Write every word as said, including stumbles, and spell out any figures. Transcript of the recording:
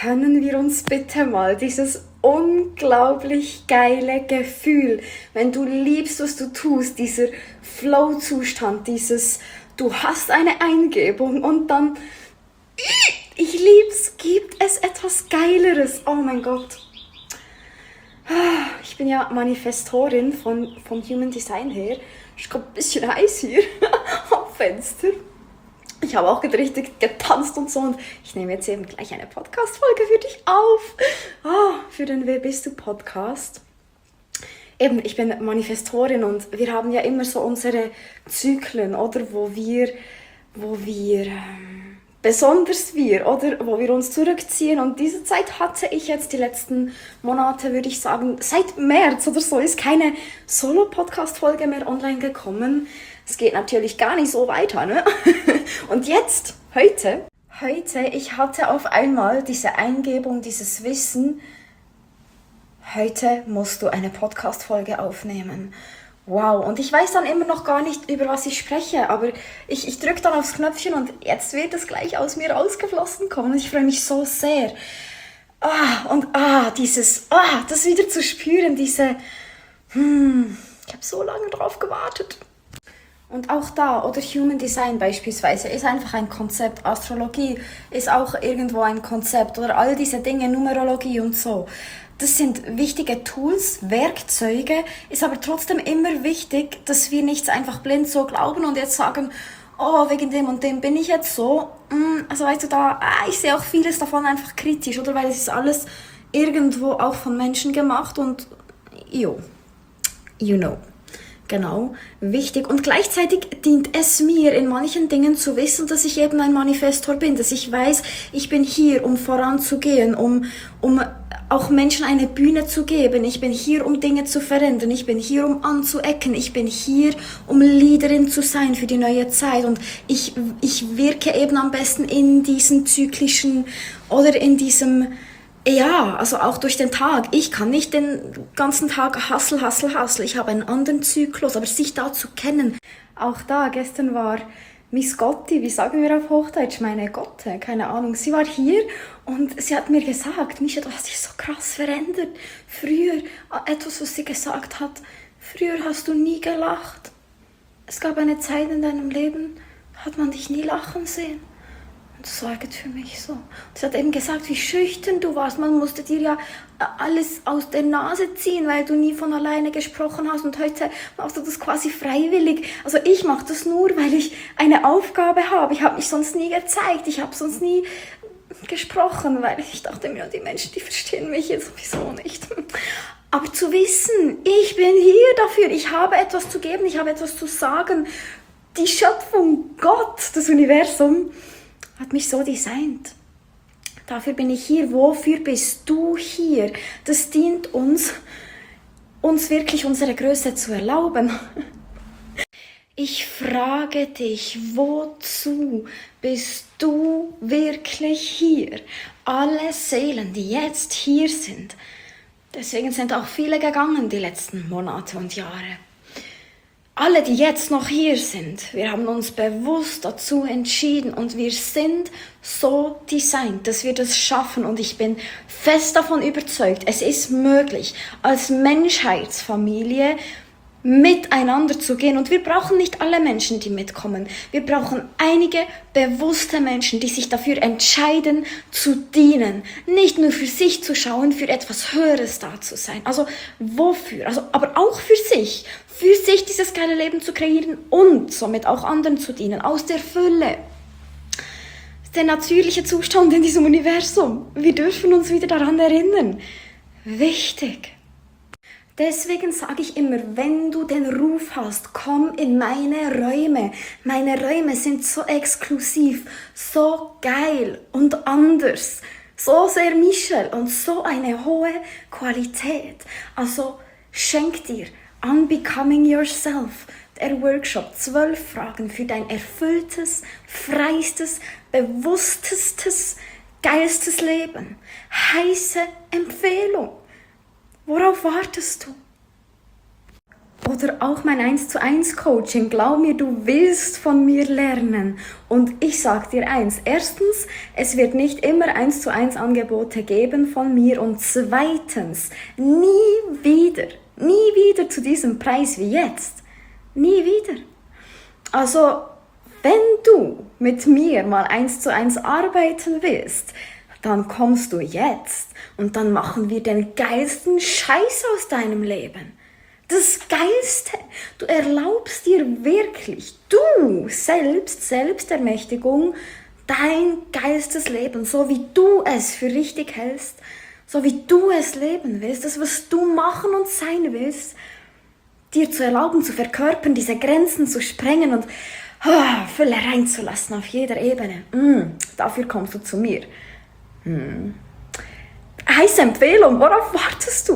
können wir uns bitte mal dieses unglaublich geile Gefühl, wenn du liebst, was du tust, dieser Flow-Zustand, dieses, du hast eine Eingebung und dann, ich lieb's, gibt es etwas Geileres? Oh mein Gott. Ich bin ja Manifestorin von, vom Human Design her. Ist gerade ein bisschen heiß hier am Fenster. Ich habe auch richtig getanzt und so und ich nehme jetzt eben gleich eine Podcast-Folge für dich auf. Ah, für den Wer bist du Podcast. Eben, ich bin Manifestorin und wir haben ja immer so unsere Zyklen, oder, wo wir, wo wir, ähm, besonders wir, oder, wo wir uns zurückziehen und diese Zeit hatte ich jetzt die letzten Monate, würde ich sagen, seit März oder so ist keine Solo-Podcast-Folge mehr online gekommen. Es geht natürlich gar nicht so weiter, ne? Und jetzt, heute, heute, ich hatte auf einmal diese Eingebung, dieses Wissen, heute musst du eine Podcast-Folge aufnehmen. Wow, und ich weiß dann immer noch gar nicht, über was ich spreche, aber ich, ich drücke dann aufs Knöpfchen und jetzt wird es gleich aus mir rausgeflossen kommen und ich freue mich so sehr. Ah, und ah, dieses, ah, das wieder zu spüren, diese, hm, ich habe so lange drauf gewartet. Und auch da, oder Human Design beispielsweise, ist einfach ein Konzept. Astrologie ist auch irgendwo ein Konzept. Oder all diese Dinge, Numerologie und so. Das sind wichtige Tools, Werkzeuge. Ist aber trotzdem immer wichtig, dass wir nicht einfach blind so glauben und jetzt sagen, oh, wegen dem und dem bin ich jetzt so. Also weißt du, da, ah, ich sehe auch vieles davon einfach kritisch, oder? Weil es ist alles irgendwo auch von Menschen gemacht und, jo, you know. Genau, wichtig. Und gleichzeitig dient es mir in manchen Dingen zu wissen, dass ich eben ein Manifestor bin, dass ich weiß, ich bin hier, um voranzugehen, um, um auch Menschen eine Bühne zu geben. Ich bin hier, um Dinge zu verändern. Ich bin hier, um anzuecken. Ich bin hier, um Leaderin zu sein für die neue Zeit. Und ich, ich wirke eben am besten in diesen zyklischen oder in diesem... Ja, also auch durch den Tag. Ich kann nicht den ganzen Tag hustle, hustle, hustle. Ich habe einen anderen Zyklus, aber sich da zu kennen. Auch da, gestern war Miss Gotti, wie sagen wir auf Hochdeutsch, meine Gotte, keine Ahnung. Sie war hier und sie hat mir gesagt, Mischa, du hast dich so krass verändert. Früher, etwas, was sie gesagt hat, früher hast du nie gelacht. Es gab eine Zeit in deinem Leben, hat man dich nie lachen sehen. Das war jetzt für mich so. Sie hat eben gesagt, wie schüchtern du warst. Man musste dir ja alles aus der Nase ziehen, weil du nie von alleine gesprochen hast. Und heute machst du das quasi freiwillig. Also ich mache das nur, weil ich eine Aufgabe habe. Ich habe mich sonst nie gezeigt. Ich habe sonst nie gesprochen, weil ich dachte mir, die Menschen, die verstehen mich jetzt sowieso nicht. Aber zu wissen, ich bin hier dafür. Ich habe etwas zu geben. Ich habe etwas zu sagen. Die Schöpfung, Gott, das Universum, hat mich so designt. Dafür bin ich hier. Wofür bist du hier? Das dient uns, uns wirklich unsere Größe zu erlauben. Ich frage dich, wozu bist du wirklich hier? Alle Seelen, die jetzt hier sind. Deswegen sind auch viele gegangen die letzten Monate und Jahre. Alle, die jetzt noch hier sind, wir haben uns bewusst dazu entschieden und wir sind so designt, dass wir das schaffen und ich bin fest davon überzeugt, es ist möglich, als Menschheitsfamilie miteinander zu gehen und wir brauchen nicht alle Menschen, die mitkommen. Wir brauchen einige bewusste Menschen, die sich dafür entscheiden, zu dienen. Nicht nur für sich zu schauen, für etwas Höheres da zu sein. Also wofür? Also, aber auch für sich. Für sich dieses geile Leben zu kreieren und somit auch anderen zu dienen. Aus der Fülle. Das ist der natürliche Zustand in diesem Universum. Wir dürfen uns wieder daran erinnern. Wichtig. Deswegen sage ich immer, wenn du den Ruf hast, komm in meine Räume. Meine Räume sind so exklusiv, so geil und anders. So sehr Michel und so eine hohe Qualität. Also schenk dir Unbecoming Yourself, der Workshop, zwölf Fragen für dein erfülltes, freistes, bewusstes, geilstes Leben. Heiße Empfehlung. Worauf wartest du? Oder auch mein eins zu eins Coaching. Glaub mir, du willst von mir lernen. Und ich sag dir eins. Erstens, es wird nicht immer eins zu eins Angebote geben von mir. Und zweitens, nie wieder, nie wieder zu diesem Preis wie jetzt. Nie wieder. Also, wenn du mit mir mal eins zu eins arbeiten willst, dann kommst du jetzt und dann machen wir den geilsten Scheiß aus deinem Leben. Das Geilste. Du erlaubst dir wirklich, du selbst, Selbstermächtigung, dein geilstes Leben, so wie du es für richtig hältst, so wie du es leben willst, das, was du machen und sein willst, dir zu erlauben, zu verkörpern, diese Grenzen zu sprengen und oh, Fülle reinzulassen auf jeder Ebene. Mm, dafür kommst du zu mir. Mm. Heiße Empfehlung, worauf wartest du?